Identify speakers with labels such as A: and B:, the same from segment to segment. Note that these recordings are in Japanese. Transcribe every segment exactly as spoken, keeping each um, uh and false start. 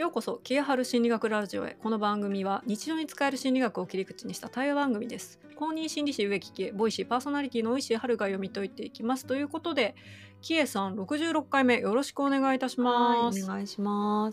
A: ようこそキエハル心理学ラジオへ。この番組は日常に使える心理学を切り口にした対話番組です。公認心理師植木キエ、ボイシーパーソナリティの大石春が読み解いていきます。ということで、キエさんろくじゅうろっかいめよろしくお願いいたします。
B: はい、お願いします。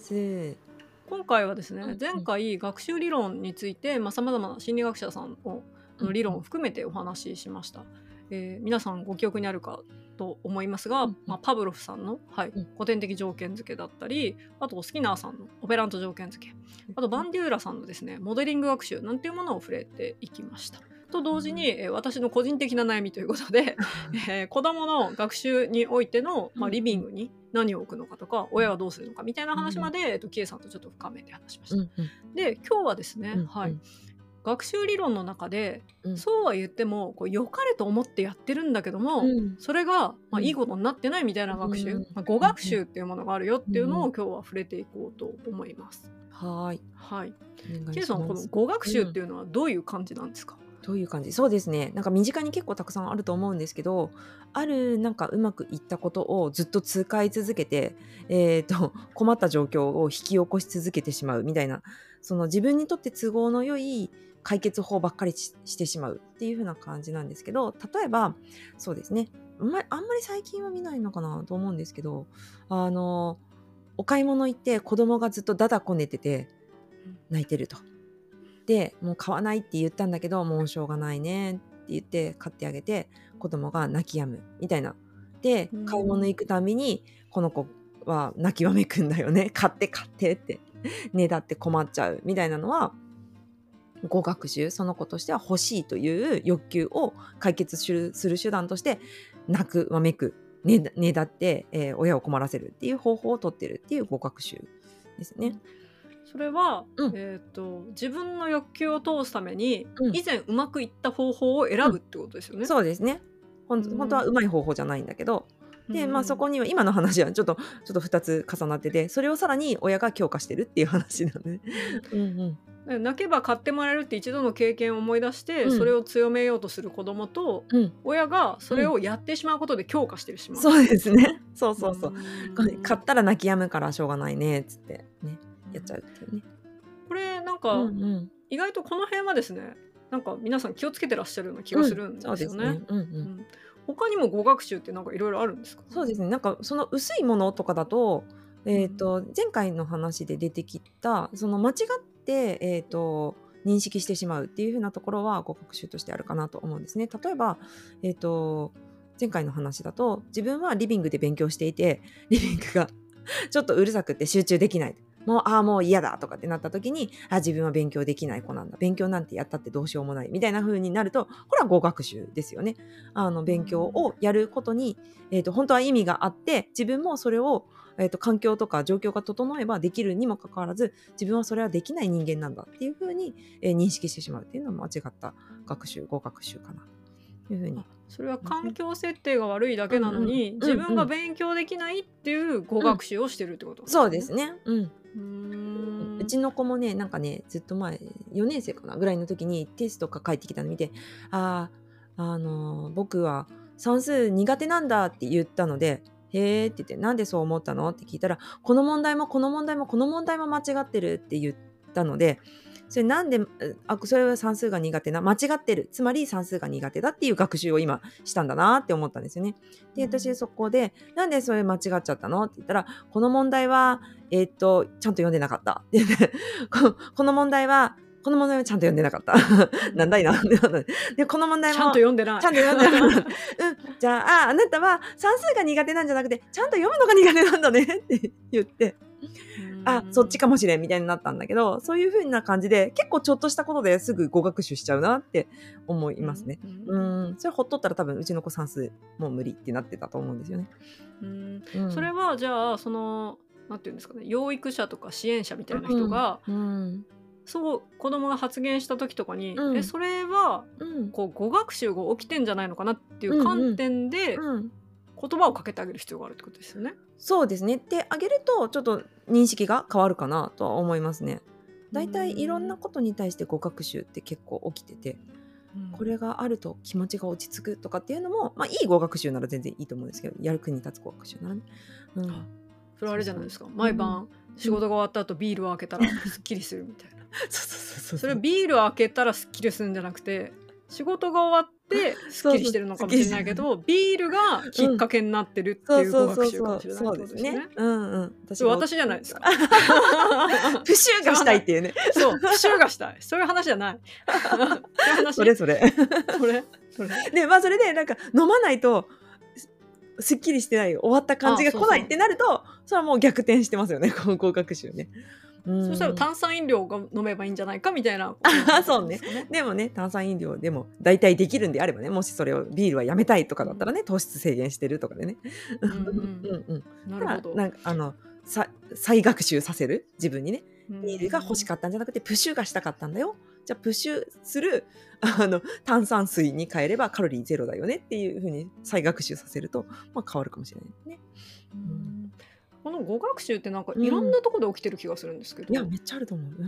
A: 今回はですね、
B: うんうん
A: 前回学習理論についてさまざ、まな心理学者さんの
B: うんうん
A: 理論を含めてお話ししました。えー皆さんご記憶にあるかと思いますが、
B: うんうん
A: まあ、パブロフさんの、はい
B: うん
A: 古典的条件付けだったり、あとスキナーさんのオペラント条件付け、あとバンデューラさんのですねモデリング学習なんていうものを触れていきました。と同時に、えー私の個人的な悩みということで、えー子どもの学習においての、まあ、リビングに何を置くのかとか、親はどうするのかみたいな話まで、えーとキエさんとちょっと深めて話しました。
B: うんうん
A: で今日はですね、
B: うん
A: はい、学習理論の中で、
B: うん
A: そうは言ってもこう良かれと思ってやってるんだけども、
B: うん
A: それが、まあ、
B: うん
A: いいことになってないみたいな学習、
B: うん
A: まあ、語学習っていうものがあるよっていうの
B: うん
A: を今日は触れていこうと思います。
B: はい、
A: はい。
B: お願いし
A: ケイさん、この
B: ます。
A: 語学習っていうのはどういう感じなんですか？
B: どういう感じ？そうですね。なんか身近に結構たくさんあると思うんですけど、あるなんかうまくいったことをずっと使い続けて、えー、と困った状況を引き起こし続けてしまうみたいな、その自分にとって都合の良い解決法ばっかりししてしまうっていう風な感じなんですけど、例えばそうですね、あんまりあんまり最近は見ないのかなと思うんですけど、あのお買い物行って子供がずっとダダこねてて泣いてると。でもう買わないって言ったんだけど、もうしょうがないねって言って買ってあげて、子供が泣き止むみたいな。で
A: うん
B: 買い物行くたびにこの子は泣きわめくんだよね、買って買ってってねだって困っちゃうみたいなのは、語学習、その子としては欲しいという欲求を解決するする手段として泣くわめくねだねだって、えー親を困らせるっていう方法をとってるっていう語学習ですね。
A: それは、
B: うん
A: えー、と自分の欲求を通すために、
B: うん
A: 以前うまくいった方法を選ぶってことですよね。
B: そうですね。ほん
A: うん
B: 本当はうまい方法じゃないんだけど、で、まあ、そこ
A: に
B: には今の話はちょっとちょっとふたつ重なってて、それをさらに親が強化してるっていう話なのね。うんうん。
A: 泣けば買ってもらえるって一度の経験を思い出して、
B: うん
A: それを強めようとする子供と、
B: うん。
A: 親がそれをやってしまうことで強化してしまう。
B: そうですね。そうそうそう。
A: うん
B: 買ったら泣き止むからしょうがないねっつってね、やっちゃうっていうね。
A: これなん
B: う
A: か、
B: んうん。
A: 意外とこの辺はですね、なんか皆さん気をつけてらっしゃるような気がするん
B: そう
A: ですよね。
B: ですね。うんう。
A: うんん他にも語学習ってなんかいろいろあるんですか？
B: そうですね。なんかその薄いものとかだと、えっと前回の話で出てきたその間違ってえっと認識してしまうっていう風なところは語学習としてあるかなと思うんですね。例えばえっと前回の話だと、自分はリビングで勉強していて、リビングがちょっとうるさくて集中できない。もうああもう嫌だとかってなった時に、あ自分は勉強できない子なんだ、勉強なんてやったってどうしようもないみたいな風になると、これは語学習ですよね。あの勉強をやることに、えー、と本当は意味があって、自分もそれを、えー、と環境とか状況が整えばできるにもかかわらず、自分はそれはできない人間なんだっていう風に、えー認識してしまうっていうのは間違った学習、語学習かなという風に。
A: それは環境設定が悪いだけなのに、
B: うんうん
A: 自分が勉強できないっていう語学習をしてるってこと
B: そうですね。うん。
A: うーん
B: うちの子もね、なんかね、ずっと前、よねん生かなぐらいの時にテストが返ってきたの見て、ああ、あのー僕は算数苦手なんだって言ったので、へーって言って、なんでそう思ったのって聞いたら、この問題もこの問題もこの問題も間違ってるって言ったので、それなんで、あ、それは算数が苦手な、間違ってる。つまり算数が苦手だっていう学習を今したんだなって思ったんですよね。で、私そこで、なんでそれ間違っちゃったのって言ったら、この問題は、えーっと、ちゃんと読んでなかったって言ってこ、この問題は、この問題はちゃんと読んでなかった。なんだいな。で、この問題も、
A: ちゃんと読んでない。
B: ちゃんと読んでなかった。うん。じゃあ、あ、あなたは算数が苦手なんじゃなくて、ちゃんと読むのが苦手なんだねって言って、あ、そっちかもしれんみたいになったんだけど、そういう風な感じで、結構ちょっとしたことですぐ語学習しちゃうなって思いますね。
A: うん
B: うん。それほっとったら多分うちの子算数もう無理ってなってたと思うんですよね。
A: うん
B: うん、
A: それはじゃあそのなんていうんですかね、養育者とか支援者みたいな人が、
B: うんうん
A: そう子供が発言した時とかに、
B: うん
A: えそれは
B: うん
A: こう語学習が起きてんじゃないのかなっていう観点で
B: うん
A: 言葉をかけてあげる必要があるってことですよね。
B: そうですね。であげるとちょっと認識が変わるかなとは思いますね。だいたいいろんなことに対して語学習って結構起きてて、
A: うん
B: これがあると気持ちが落ち着くとかっていうのも、まあ、いい語学習なら全然いいと思うんですけど、やる気に立つ語学習ならね。うん、
A: それあれじゃないですか、
B: そうそう
A: 毎晩仕事が終わった後ビールを開けたらすっきりするみたいな。
B: そうそうそう
A: それビールを開けたらすっきりするんじゃなくて、仕事が終わってすっきりしてるのかもしれないけど、ビールがきっかけになってるって
B: そう
A: いう語学
B: そうそうそう
A: 習かもしれないっ
B: そうで
A: てことですすね。
B: ね。うんうん。
A: それ私じゃないですか。
B: プシューがしたいっていうね。
A: そう、プシューがしたい。そういう話じゃない。そういう話。
B: それそれ。
A: それそれ。
B: でまあそれでなんか飲まないとすすっきりしてない終わった感じが
A: あそうそう
B: 来ないってなると、それはもう逆転してますよね、この語学習ね。うん
A: そしたら炭酸飲料が飲めばいいんじゃないかみたいな。
B: あそうね。でもね、炭酸飲料でも大体できるんであればね、もしそれをビールはやめたいとかだったらね、糖質制限してるとかでね。
A: うんうん
B: うんうん。
A: なるほど。
B: なんかあのさ再学習させる自分にね、
A: うん
B: ビールが欲しかったんじゃなくてプシュがしたかったんだよ。じゃあプシュするあの炭酸水に変えればカロリーゼロだよねっていう風に再学習させると、まあ、変わるかもしれないね。
A: うんこの語学習ってなんかいろんなところで起きてる気がするんですけど、
B: いやめっちゃあると思う。うんうんうん。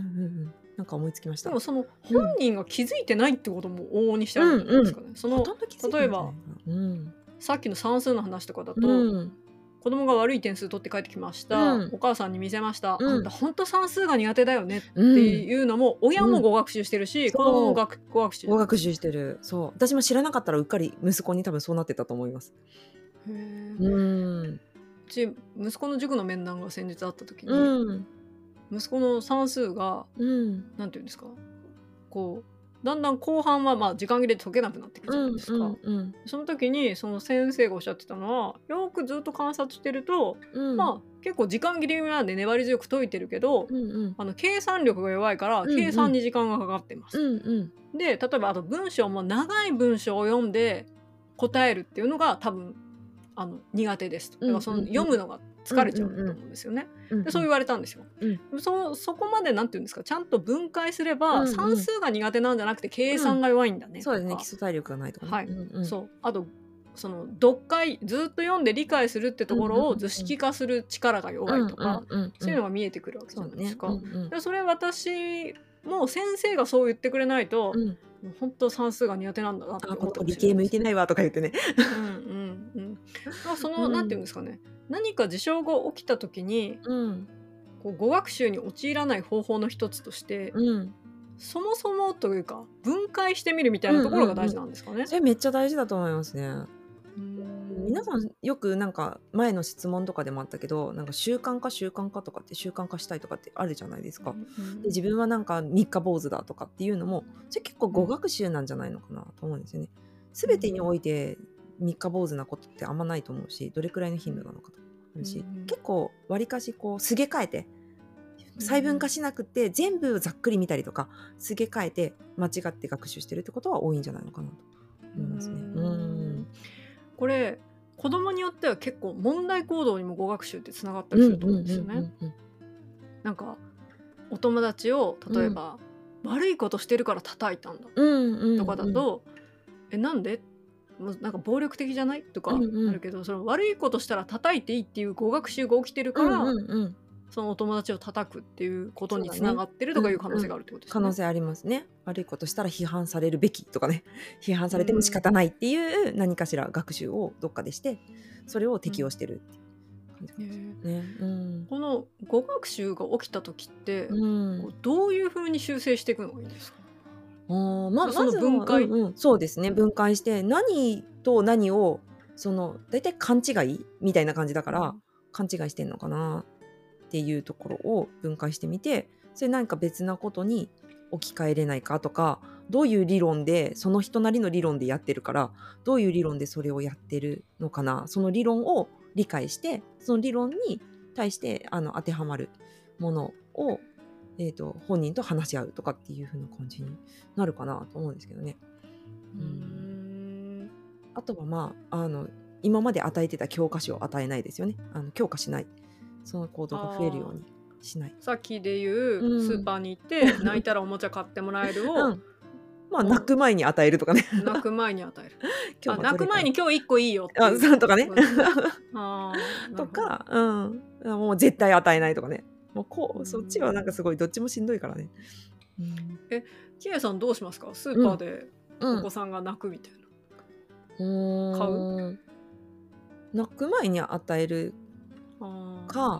B: なんか思いつきました。
A: でもその本人が気づいてないってことも往々にしてあるんじゃないですかね。その
B: ほとんど気づいてない
A: 例えば、
B: うん
A: さっきの算数の話とかだと、
B: うん
A: 子供が悪い点数取って帰ってきました、
B: うん
A: お母さんに見せました、
B: うん
A: あんた本当算数が苦手だよねって
B: うん
A: いうのも、親も語学習してるし、
B: うん
A: 子供も学語学習
B: 語学習してる。そう私も知らなかったらうっかり息子に多分そうなってたと思います。
A: へー
B: うん
A: うち息子の塾の面談が先日あった時に、
B: うん
A: 息子の算数が
B: うん
A: なんていうんですか、こうだんだん後半はまあ時間切れで解けなくなってくるじゃないですか、
B: うんうん
A: その時にその先生がおっしゃってたのは、よくずっと観察してると、
B: うん
A: まあ結構時間切れなんで粘り強く解いてるけど、
B: うんうん
A: あの計算力が弱いから
B: うんうん
A: 計算に時間がかかってます、
B: うんうん
A: で例えばあと文章も長い文章を読んで答えるっていうのが多分あの苦手ですと。だからその
B: うんうんうん
A: 読むのが疲れちゃうと思うんですよね。
B: うん
A: でそう言われたんですよ。
B: うん
A: そそこまでなんていうんですか、ちゃんと分解すれば、
B: うんうん
A: 算数が苦手なんじゃなくて計算が弱いんだね、
B: そうですね、
A: とか
B: 基礎体力がないとかね。
A: はい
B: うんうん
A: そうあとその読解ずっと読んで理解するってところ
B: うんうんうん
A: を図式化する力が弱いとか、
B: うんうんうん
A: そういうのが見えてくるわけじ
B: そうね。
A: ゃないですか。
B: うんうん
A: でそれ私も先生がそう言ってくれないと、
B: うん
A: もう本当算数が苦手なんだなって
B: あ
A: 思ってほしい
B: この子理系向いてないわとか言ってね。
A: うんうんうんまあその、
B: うん
A: なんていうんですかね、何か事象が起きた時に
B: うん
A: こう語学習に陥らない方法の一つとして、
B: うん
A: そもそもというか分解してみるみたいなところが大事なんですかね。
B: それめっちゃ大事だと思いますね。
A: うん
B: 皆さんよくなんか前の質問とかでもあったけど、なんか習慣化習慣化とかって習慣化したいとかってあるじゃないですか。
A: うん
B: で自分はなんか三日坊主だとかっていうのも、それ結構語学習なんじゃないのかなと思うんですよね。すべてにおいて三日坊主なことってあんまないと思うし、どれくらいの頻度なのかとあるし、
A: うん
B: 結構わりかしこうすげ替えて細分化しなくて全部ざっくり見たりとかすげ替えて間違って学習してるってことは多いんじゃないのかなと思いますね。
A: うん
B: うん
A: これ子供によっては結構問題行動にも語学習ってつながったりすると思うんですよね。なんかお友達を例えば、悪いことしてるから叩いたんだとかだと、えなんでもうなんか暴力的じゃないとかあ
B: うんうん
A: るけど、その悪いことしたら叩いていいっていう語学習が起きてるから、
B: うんうんうん
A: そのお友達を叩くっていうことに
B: そうだね
A: つながってるとかいう可能性があるってことですね。
B: 可能性ありますね。悪いことしたら批判されるべきとかね、批判されても仕方ないっていう何かしら学習をどっかでしてそれを適用してるっていう感じですね。うん
A: この語学習が起きた時って、
B: うん
A: こうどういう風に修正していくのがいいんですか？
B: あーまあ、
A: その
B: まずは
A: 分解
B: うんうんそうですね、分解して何と何をその大体勘違いみたいな感じだから、勘違いしてんのかなっていうところを分解してみて、それ何か別なことに置き換えれないかとか、どういう理論でその人なりの理論でやってるからどういう理論でそれをやってるのかな、その理論を理解してその理論に対してあの当てはまるものを、えーと、本人と話し合うとかっていう風な感じになるかなと思うんですけどね。
A: うーん
B: あとはまああの今まで与えてた教科書を与えないですよね。あの強化しない、その行動が増えるようにしない。
A: さっきで言う、
B: うん
A: スーパーに行って泣いたらおもちゃ買ってもらえるを、
B: うん、まあ泣く前に与えるとかね。
A: 泣く前に与えるあ
B: 今日は
A: 泣く前に今日いっこいいよって
B: あ
A: いう
B: そうとかね
A: あー
B: とか、うん、もう絶対与えないとかね。もうこ
A: う
B: うんそっちはなんかすごいどっちもしんどいからね。うん
A: キエさんどうしますか？スーパーで
B: うん
A: お子さんが泣くみたいな、
B: うーん泣く前に与える
A: あー
B: か、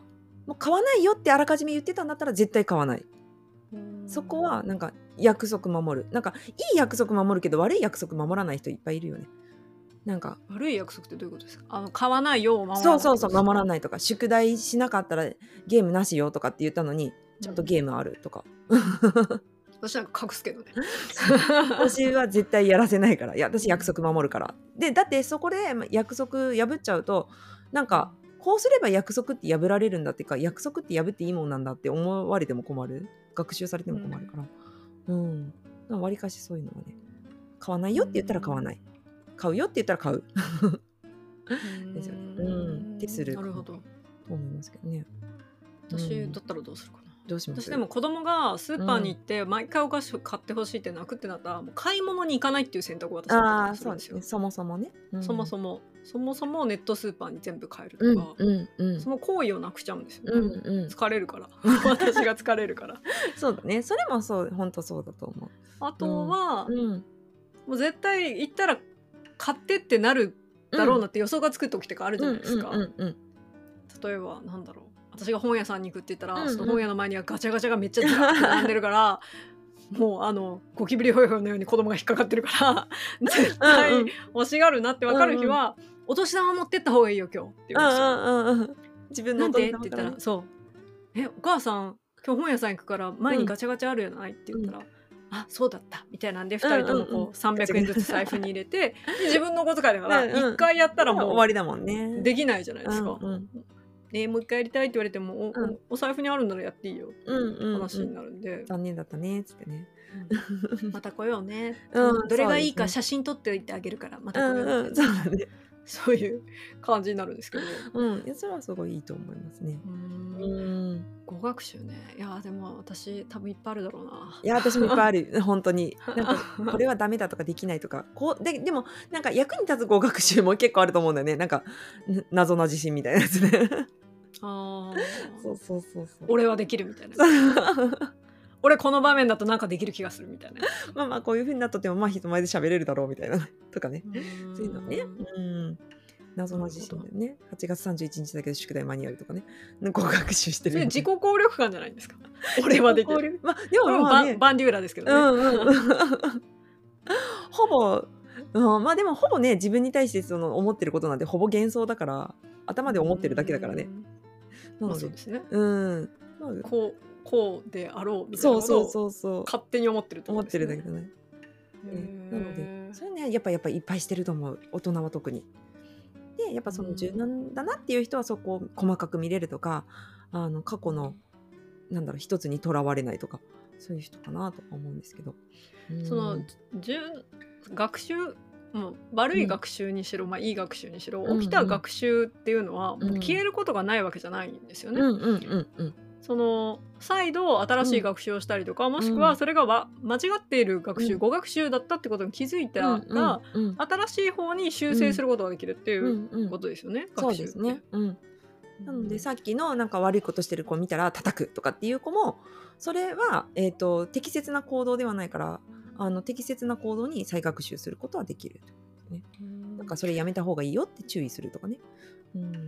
B: もう買わないよってあらかじめ言ってたんだったら絶対買わない。そこはなんか約束守る。なんかいい約束守るけど悪い約束守らない人いっぱいいるよね。なんか
A: 悪い約束ってどういうことですか？あの買わないよを守らない。
B: そうそうそう守らないとか、宿題しなかったらゲームなしよとかって言ったのにちゃんとゲームあるとか、
A: うん、私なんか隠すけどね
B: 私は絶対やらせないから、いや私約束守るから。でだってそこで約束破っちゃうとなんかこうすれば約束って破られるんだっていうか、約束って破っていいもんなんだって思われても困る、学習されても困るから、うんわりかしそういうのはね、買わないよって言ったら買わない、買うよって言ったら買うですよね。うんってする
A: なるほど
B: と思いますけどね。
A: 私だったらどうするかな。
B: どうします？
A: 私でも子供がスーパーに行って毎回お菓子を買ってほしいって泣くってなったら、もう買い物に行かないっていう選択を私はするんですよ。
B: そもそもね、
A: うん、そもそもそもそもネットスーパーに全部買えるとか、
B: うんうんうん、
A: その行為をなくしちゃうんですよね、
B: うんうん、
A: 疲れるから私が疲れるから
B: そうだね、それもそう本当そうだと思う。
A: あとは、
B: うんうん、
A: もう絶対行ったら買ってってなるだろうなって予想がつく時とかあるじゃないですか。例えばなんだろう、私が本屋さんに行くって言ったら、うんうん、その本屋の前にはガチャガチャがめっちゃずらーって並んでるからもうあのゴキブリホイホイのように子供が引っかかってるから絶対欲しがるなって分かる日は、うんうん、お年玉持ってった方がいいよ今日って言うんですよ。うんうんうん、自分のお年玉って言ったら、そうえお母さん今日本屋さん行くから前にガチャガチャあるやないって言ったら、うん、あそうだったみたいなんでふたりともこうさんびゃくえんずつ財布に入れて、で自分のお小遣いだからいっかいやったらもう
B: 終わりだもんね。
A: できないじゃないですか。
B: うんうん
A: えー、もう一回やりたいって言われても お,、
B: うん、
A: お財布にあるんならやっていいよっていう話になるんで、
B: うんうんうん、残念だったねっつってね、
A: うん、また来ようね、
B: うん、
A: どれがいいか写真撮っておいてあげるからまた来ようね、うんうん、そうだね、そういう感じになるんですけど、
B: うん、それはすごいいいと思いますね。
A: うんうん語学習ね、いやでも私多分いっぱいあるだろうな。
B: いや私もいっぱいある本当になんかこれはダメだとかできないとかこう で, でもなんか役に立つ語学習も結構あると思うんだよね。なんか謎な自信みたいなやつね
A: あ
B: そうそうそうそう、
A: 俺はできるみたいな俺この場面だとなんかできる気がするみたいな
B: まあまあこういう風になっとってもまあ人前で喋れるだろうみたいなとかね、そういうのね、うん謎の自信でね、はちがつさんじゅういちにちだけど宿題間に合うとかね、語学習してる。
A: それ自己効力感じゃないですか。俺はできる。
B: まあでもまあ、ね、
A: バンデューラですけどね。うんうん、
B: ほぼ、うん、まあでもほぼね自分に対してその思ってることなんてほぼ幻想だから頭で思ってるだけだからね。
A: なので、まあ、そうですね。
B: うん。
A: こうこうであろうみたいなことを勝手に思ってると
B: 思ってるだけどね。ねなのでそれねやっぱやっぱいっぱいしてると思う、大人は特に。でやっぱその柔軟だなっていう人はそこを細かく見れるとか、あの過去のなんだろう一つにとらわれないとかそういう人かなと思うんですけど、
A: その学習もう悪い学習にしろ、うんまあ、いい学習にしろ起きた学習っていうのはもう消えることがないわけじゃないんですよね。うんうんうんうん、その再度新しい学習をしたりとか、うん、もしくはそれがわ間違っている学習、うん、誤学習だったってことに気づいたら、うんうんうん、新しい方に修正することができるっていうことですよね、
B: うんうん、学習って。そうですね、うん、なのでさっきのなんか悪いことしてる子を見たら叩くとかっていう子もそれは、えーと、適切な行動ではないからあの適切な行動に再学習することはできる、ね、なんかそれやめた方がいいよって注意するとかね。うんうん、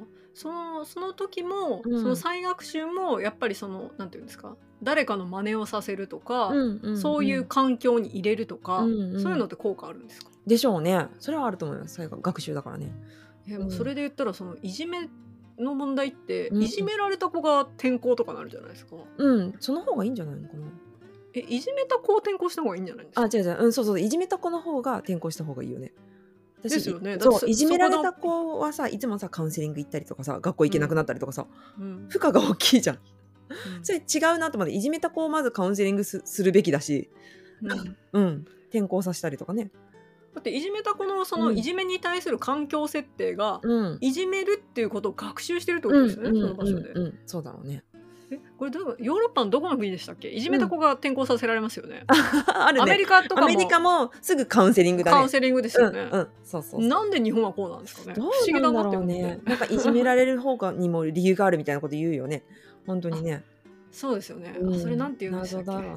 A: そのその時も、うん、その再学習もやっぱりそのなんていうんですか、誰かの真似をさせるとか、うんうんうん、そういう環境に入れるとか、うんうん、そういうのって効果あるんですか？
B: でしょうね。それはあると思います。再学習だからね。
A: えもうそれで言ったらそのいじめの問題って、うん、いじめられた子が転校とかなるじゃないですか。
B: うんその方がいいんじゃないのかな。
A: えいじめた子を転校した方がいいんじゃないですか？
B: あ違う違う、うん、そうそういじめた子の方が転校した方がいいよね。
A: ですよね。
B: そういじめられた子はさいつもさカウンセリング行ったりとかさ学校行けなくなったりとかさ、うん、負荷が大きいじゃん、うん、それ違うなと思っていじめた子をまずカウンセリング す, するべきだし、うんうん、転校させたりとかね。
A: だっていじめた子のそのいじめに対する環境設定が、うん、いじめるっていうことを学習してるってことですよね、うん、その場所で、うんうん、
B: そうだろうね。
A: えこれどうヨーロッパのどこの国でしたっけ？いじめた子が転校させられますよね、
B: うん、あるね。
A: アメリカとかも
B: アメリカもすぐカウンセリングだね。
A: カウンセリングですよね、
B: うんうん、そうそうそう。
A: なんで日本はこうなんですかね。
B: どうなんだろうね。なんかいじめられる方にも理由があるみたいなこと言うよね本当にね。
A: そうですよね、うん、それなんて言うんでしたっけ？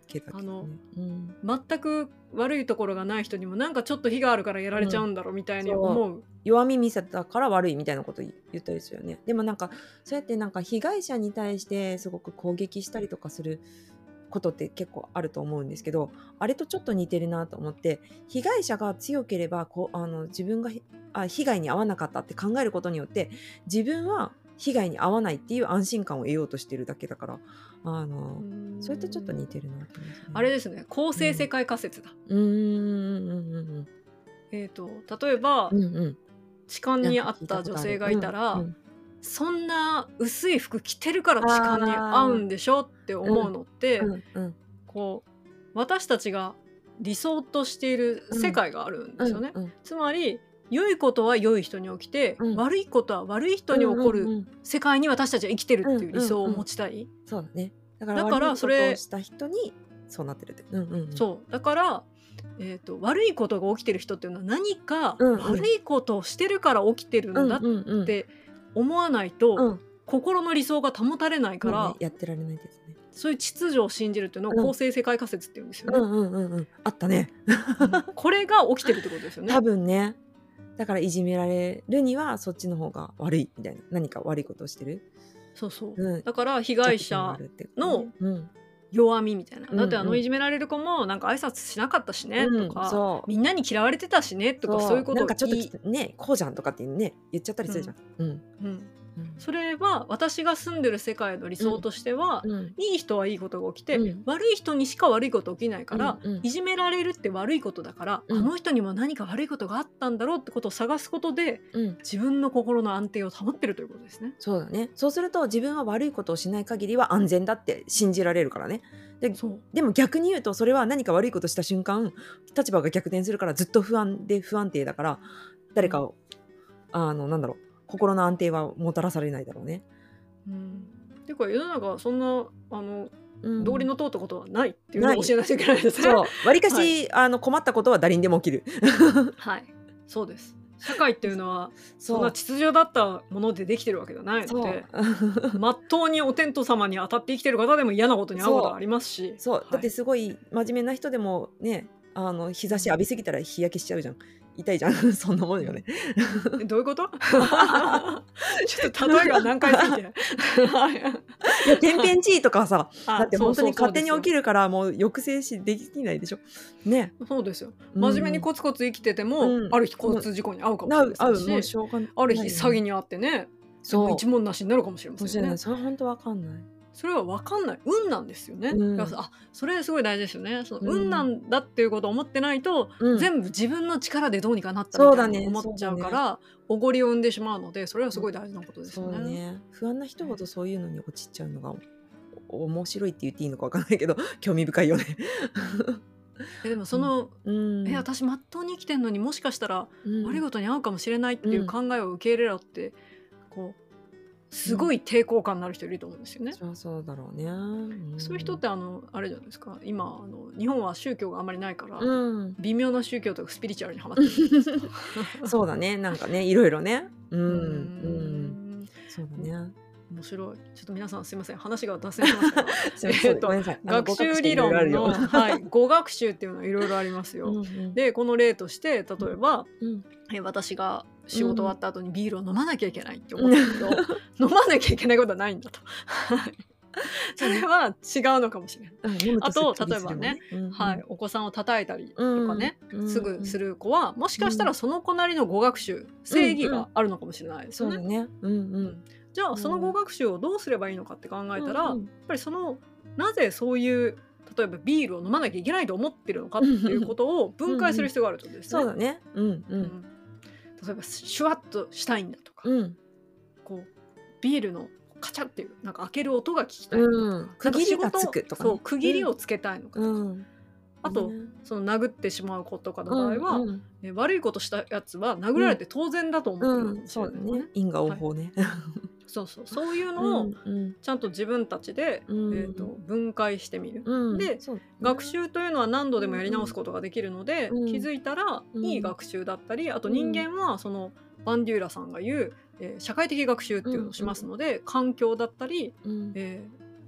B: けだけどね。
A: あの
B: うん
A: 全く悪いところがない人にもなんかちょっと非があるからやられちゃうんだろうみたいに思う、
B: 弱み見せたから悪いみたいなこと言ったりするよね。でもなんかそうやってなんか被害者に対してすごく攻撃したりとかすることって結構あると思うんですけど、あれとちょっと似てるなと思って、被害者が強ければこうあの自分がひあ被害に遭わなかったって考えることによって自分は被害に遭わないっていう安心感を得ようとしてるだけだから、あのそれとちょっと似てるなと思いますね。
A: あれですね、公正世界仮説だ、
B: うーんうんうんうん
A: えー、と例えば、
B: うんうん
A: 痴漢に遭った女性がいたら、そんな薄い服着てるから痴漢に遭うんでしょって思うのって、
B: うんうん
A: こう私たちが理想としている世界があるんですよね、
B: うんうん
A: つまり良いことは良い人に起きて、
B: うん
A: 悪いことは悪い人に起こる
B: うんうんうん
A: 世界に私たちは生きてるっていう理想を持ちたい、
B: そうだね。だから
A: だから
B: 悪い
A: それ
B: ことをした人にそうなってるって。うんうんうん、
A: そうだから、えー、と悪いことが起きてる人っていうのは何か
B: うんうん
A: 悪いことをしてるから起きてるんだ
B: うんうんうん
A: って思わないと、
B: うん
A: 心の理想が保たれないから、
B: もうね、やってられないですね。
A: そういう秩序を信じるっていうのを
B: うん
A: 公正世界仮説って言うんですよね、
B: うんうんうんうん。あったね。
A: これが起きてるってことですよね。
B: 多分ね。だからいじめられるにはそっちの方が悪いみたいな、何か悪いことをしてる。
A: そうそう、
B: うん、
A: だから被害者の弱みみたいな、だってあのいじめられる子もなんか挨拶しなかったしね、
B: うん
A: とか、
B: そう
A: みんなに嫌われてたしねとか、
B: そう
A: そういうことを
B: なんかちょっ
A: 言い
B: とねこうじゃんとかってね言っちゃったりするじゃん。うん
A: うん
B: うん
A: それは私が住んでる世界の理想としては、
B: うん
A: いい人はいいことが起きて、
B: うん
A: 悪い人にしか悪いこと起きないから、
B: うんうん
A: いじめられるって悪いことだから、
B: うん
A: あの人にも何か悪いことがあったんだろうってことを探すことで
B: うん
A: 自分の心の安定を保ってるということですね。
B: そうだね。そうすると自分は悪いことをしない限りは安全だって信じられるからね。で
A: そう
B: でも逆に言うとそれは何か悪いことした瞬間立場が逆転するからずっと不安で不安定だから誰かを、あのなんだろう心の安定はもたらされないだろうね。
A: うん、ていうか世の中はそんなあの、
B: うん、
A: 道理の通ったことはないっていうのを教えなきゃいけないですね。
B: そうわりかし、
A: はい
B: あの困ったことは誰にでも起きる。
A: はい、そうです。社会っていうのは
B: そう
A: そんな秩序だったものでできてるわけではないので、まっとうにお天道様に当たって生きてる方でも嫌なことに遭うことがありますし、
B: そう、
A: はい
B: だってすごい真面目な人でもねあの日差し浴びすぎたら日焼けしちゃうじゃん。痛いじゃんそんなもんよね。
A: えどういうことちょっと例えが難解すぎて
B: いや天変地異とかさ
A: あ
B: だって本当に勝手に起き
A: る
B: るからもう抑制しできないでしょね。
A: そうですよ。
B: うん
A: 真面目にコツコツ生きてても、
B: うん
A: ある日交通事故に遭うかもし
B: なう合
A: れないうし、
B: もうしょうがない、
A: ある日詐欺に遭ってね、
B: そう
A: 一文なしになるかもしれませんね
B: もしれない。それは本当わかんない。
A: それは分かんない運なんですよね、
B: うん
A: だからあそれすごい大事ですよね。その
B: うん
A: 運なんだっていうことを思ってないと、
B: うん
A: 全部自分の力でどうにかなったみたいな思っちゃうからおごりを生んでしまうので、それはすごい大事なことです
B: そう
A: よね。
B: だね。不安な人ほどそういうのに落ちちゃうのがお面白いって言っていいのかわかんないけど興味深いよね。
A: えでもその、
B: うん
A: え私まっとうに生きてんのにもしかしたら
B: うん
A: 悪いことに遭うかもしれないっていう考えを受け入れろってこうすごい抵抗感のある人いると思うんですよね。
B: そりゃそうだろうね。うん
A: そういう人ってあのあれじゃないですか、今あの日本は宗教があんまりないから、
B: うん
A: 微妙な宗教とかスピリチュアルにハマってるんですよ
B: そうだね。なんかねいろいろね。うん
A: う
B: うんんそうだね。
A: 面白い。ちょっと皆さんすいません話が脱線しましたが
B: すいません
A: えーと
B: ごめんなさい。あの
A: 学習理論の、
B: 語学していろいろあるよ
A: はい、語学習っていうのはいろいろありますよ。
B: うんうん
A: でこの例として例えば、
B: うん
A: え私が仕事終わった後にビールを飲まなきゃいけないって思ったけど、飲まなきゃいけないことはないんだとはいそれは違うのかもしれない、
B: うん
A: あと
B: すっきりするもん
A: 例えばね、
B: うん
A: はい、お子さんを叩いたりと
B: うん
A: かね、
B: うん
A: すぐする子はもしかしたらその子なりの語学習、正義があるのかもしれないですよね。
B: そうだね。うんう
A: うんんじゃあその語学習をどうすればいいのかって考えたら、
B: うんうん
A: やっぱりそのなぜそういう例えばビールを飲まなきゃいけないと思ってるのかっていうことを分解する必要があるってことですね。
B: そうだね。うんう
A: うんん例えばシュワッとしたいんだとか、
B: うん
A: こうビールのカチャっていうなんか開ける音が聞きたいのかとか、
B: うん区切りがつくとかね
A: そう区切りをつけたいのかとか、
B: うん
A: あと、
B: ね
A: その殴ってしまう子とかの場合は、
B: うんうん
A: え悪いことしたやつは殴られて当然だと思ってるのか
B: うん
A: もし
B: そうだ
A: れないですね。
B: ね。因果応報ね。
A: そうそうそういうのを
B: うんうん
A: ちゃんと自分たちで、
B: うん
A: えー、と分解してみる。
B: うん
A: で
B: そうだね
A: 学習というのは何度でもやり直すことができるので、
B: うん
A: 気づいたら
B: うん
A: いい学習だったり、あと人間はそのバンデューラさんが言う、えー社会的学習っていうのをしますので、環境だったり、
B: うん
A: えー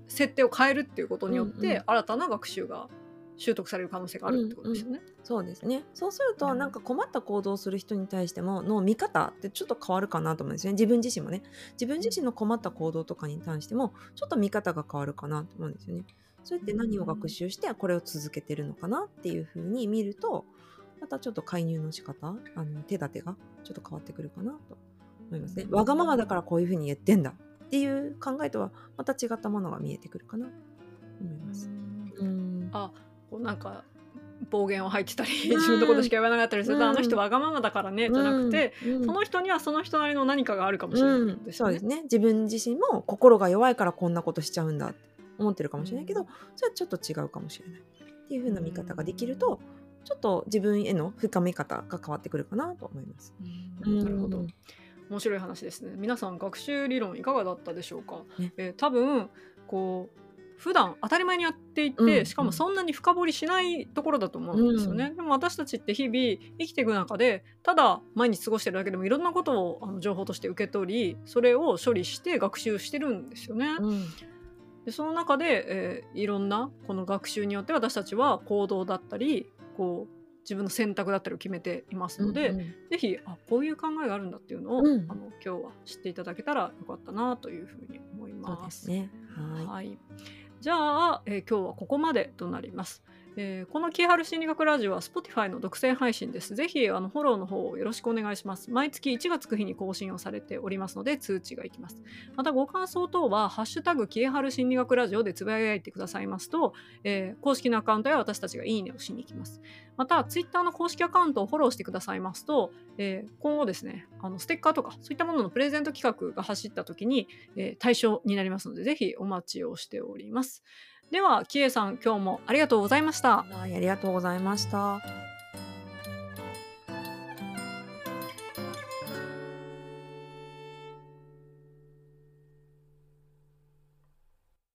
A: 設定を変えるっていうことによって、
B: うんうん
A: 新たな学習が習得される可能性があるってことですよね。
B: そうですね。そうすると、
A: うん
B: なんか困った行動をする人に対してもの見方ってちょっと変わるかなと思うんですね。自分自身もね。自分自身の困った行動とかに対してもちょっと見方が変わるかなと思うんですよね。そうやって何を学習してこれを続けてるのかなっていうふうに見ると、またちょっと介入の仕方、あの手立てがちょっと変わってくるかなと思いますね。わがままだからこういうふうに言ってんだっていう考えとはまた違ったものが見えてくるかなと思います。うん
A: あ、こうなんか暴言を吐いてたり自分のことしか言わなかったりすると、
B: うん
A: あの人わがままだからねじゃなくて、
B: うん
A: その人にはその人なりの何かがあるかもしれない
B: うん、
A: ですよね。
B: そうですね。自分自身も心が弱いからこんなことしちゃうんだって思ってるかもしれないけど、
A: うん
B: それはちょっと違うかもしれないっていう風な見方ができると、ちょっと自分への深め方が変わってくるかなと思います。
A: うんなるほど。面白い話ですね。皆さん学習理論いかがだったでしょうか。
B: ね
A: えー多分こう普段当たり前にやっていて、
B: うん
A: しかもそんなに深掘りしないところだと思うんですよね。でも私たちって日々生きていく中でただ毎日過ごしてるだけでもいろんなことをあの情報として受け取り、それを処理して学習してるんですよね。
B: うん
A: でその中で、えーいろんなこの学習によって私たちは行動だったりこう自分の選択だったりを決めていますので、
B: うん
A: ぜひあこういう考えがあるんだっていうのを、
B: うん
A: あの今日は知っていただけたらよかったなというふうに思い
B: そう
A: ます。
B: ですね。はい。
A: はい、じゃあ、えー今日はここまでとなります。えーこのキーハル心理学ラジオは Spotify の独占配信です。ぜひあのフォローの方をよろしくお願いします。毎月いちがつく日に更新をされておりますので通知がいきます。またご感想等はハッシュタグキーハル心理学ラジオでつぶやいてくださいますと、えー公式のアカウントや私たちがいいねをしに行きます。また Twitter の公式アカウントをフォローしてくださいますと、えー今後ですねあのステッカーとかそういったもののプレゼント企画が走った時に、えー対象になりますのでぜひお待ちをしております。ではキエさん今日もありがとうございました。
B: はい、ありがとうございました。